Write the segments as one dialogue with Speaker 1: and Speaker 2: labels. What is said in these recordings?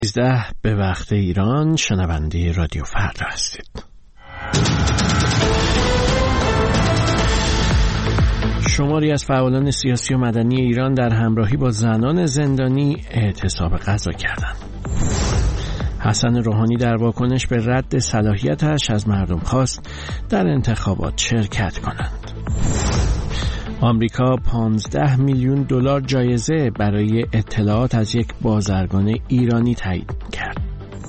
Speaker 1: 13 به وقت ایران شنونده رادیو فردا هستید. شماری از فعالان سیاسی و مدنی ایران در همراهی با زنان زندانی اعتصاب غذا کردند. حسن روحانی در واکنش به رد صلاحیتش از مردم خواست در انتخابات شرکت کنند. آمریکا 15 میلیون دلار جایزه برای اطلاعات از یک بازرگان ایرانی تعیین کرد.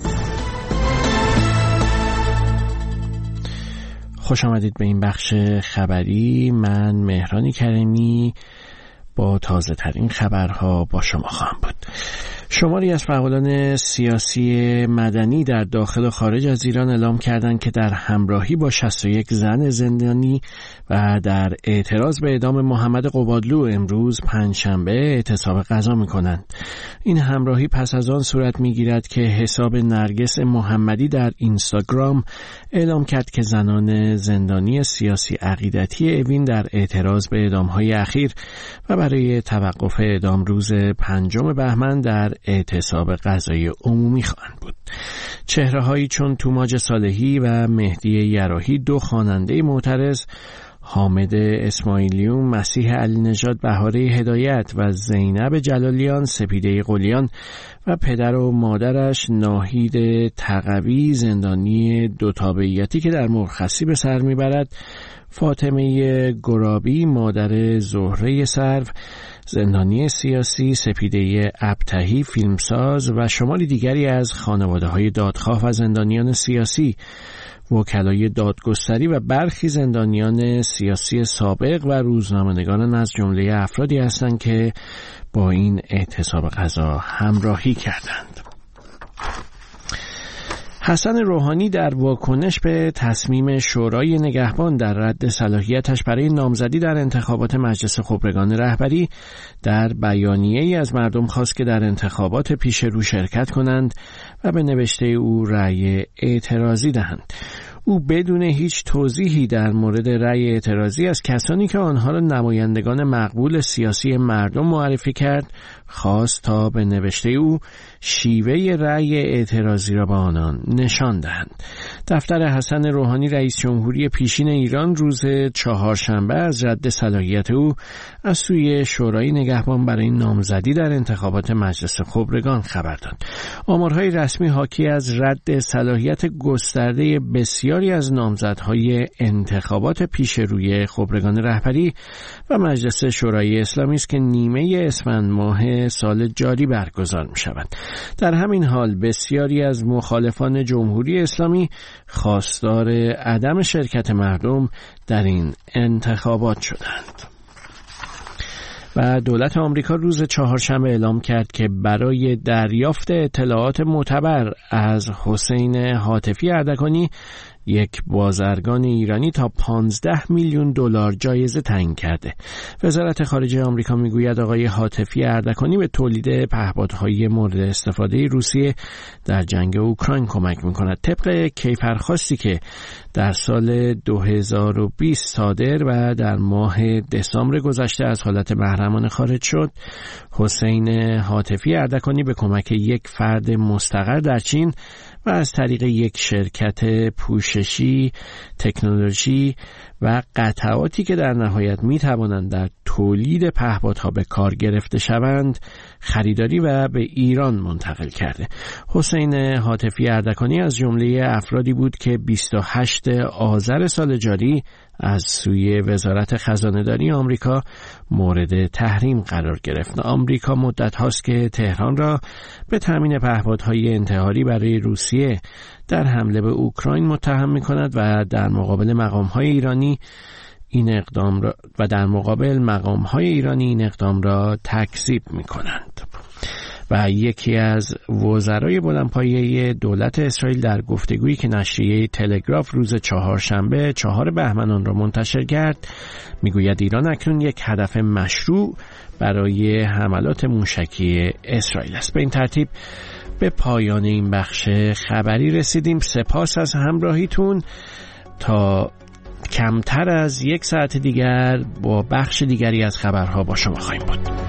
Speaker 1: خوش آمدید به این بخش خبری. من مهران کریمی با تازه ترین خبرها با شما خواهم بود. شماری از فعالان سیاسی مدنی در داخل و خارج از ایران اعلام کردند که در همراهی با 61 زن زندانی و در اعتراض به اعدام محمد قبادلو امروز پنجشنبه اعتصاب غذا می‌کنند. این همراهی پس از آن صورت می‌گیرد که حساب نرگس محمدی در اینستاگرام اعلام کرد که زنان زندانی سیاسی عقیدتی اوین در اعتراض به اعدام‌های اخیر و برای توقف اعدام روز 5 بهمن در اعتصاب غذای عمومی خواهند بود. چهره‌هایی چون توماج صالحی و مهدی یراحی، دو خواننده معترض، حامد اسماعیلیون، مسیح علی نژاد بهاره هدایت و زینب جلالیان سپیده قلیان و پدر و مادرش ناهید تقوی زندانی دو تابعیتی که در مرخصی به سر میبرد، فاطمه گرابی مادر زهره سرو زندانی سیاسی، سپیده ابتهی فیلمساز و شماری دیگری از خانواده‌های دادخواه و زندانیان سیاسی، وکلای دادگستری و برخی زندانیان سیاسی سابق و روزنامه‌نگاران از جمله افرادی هستند که با این اعتصاب غذا همراهی کردند. حسن روحانی در واکنش به تصمیم شورای نگهبان در رد صلاحیتش برای نامزدی در انتخابات مجلس خبرگان رهبری در بیانیه‌ای از مردم خواست که در انتخابات پیش رو شرکت کنند و به نوشته او رأی اعتراضی دهند. او بدون هیچ توضیحی در مورد رأی اعتراضی از کسانی که آنها را نمایندگان مقبول سیاسی مردم معرفی کرد خواست تا به نوشته او شیوه رأی اعتراضی را به آنان نشان دهند. دفتر حسن روحانی رئیس جمهوری پیشین ایران روز چهارشنبه از رد صلاحیت او از سوی شورای نگهبان برای نامزدی در انتخابات مجلس خبرگان خبر داد. آمارهای رسمی حاکی از رد صلاحیت گسترده بسیاری از نامزدهای انتخابات پیش روی خبرگان رهبری و مجلس شورای اسلامی است که نیمه اسفند ماه سال جاری برگزار می شود. در همین حال بسیاری از مخالفان جمهوری اسلامی خواستار عدم شرکت مردم در این انتخابات شدند. و دولت آمریکا روز چهارشنبه اعلام کرد که برای دریافت اطلاعات معتبر از حسین هاتفی اردکانی یک بازرگان ایرانی تا 15 میلیون دلار جایزه تعیین کرده. وزارت خارجه آمریکا میگوید آقای هاتفی اردکانی به تولید پهپادهای مورد استفاده روسیه در جنگ اوکراین کمک میکند. طبق کیفرخواستی که در سال 2020 صادر و در ماه دسامبر گذشته از حالت محرمانه خارج شد، حسین هاتفی اردکانی به کمک یک فرد مستقر در چین و از طریق یک شرکت پوششی، تکنولوژی و قطعاتی که در نهایت می توانند در تولید پهپادها به کار گرفته شوند، خریداری و به ایران منتقل کرده. حسین هاتفی اردکانی از جمله افرادی بود که 28 آذر سال جاری از سوی وزارت خزانه‌داری آمریکا مورد تحریم قرار گرفت. آمریکا مدت هاست که تهران را به تامین پهپادهای انتحاری برای روسیه در حمله به اوکراین متهم می‌کند و در مقابل مقام‌های ایرانی این اقدام را تکذیب می‌کنند. و یکی از وزرای بلندپایه دولت اسرائیل در گفتگویی که نشریه تلگراف روز چهارشنبه 4 بهمن آن را منتشر کرد میگوید ایران اکنون یک هدف مشروع برای حملات موشکی اسرائیل است. به این ترتیب به پایان این بخش خبری رسیدیم. سپاس از همراهیتون. تا کمتر از یک ساعت دیگر با بخش دیگری از خبرها با شما خواهیم بود.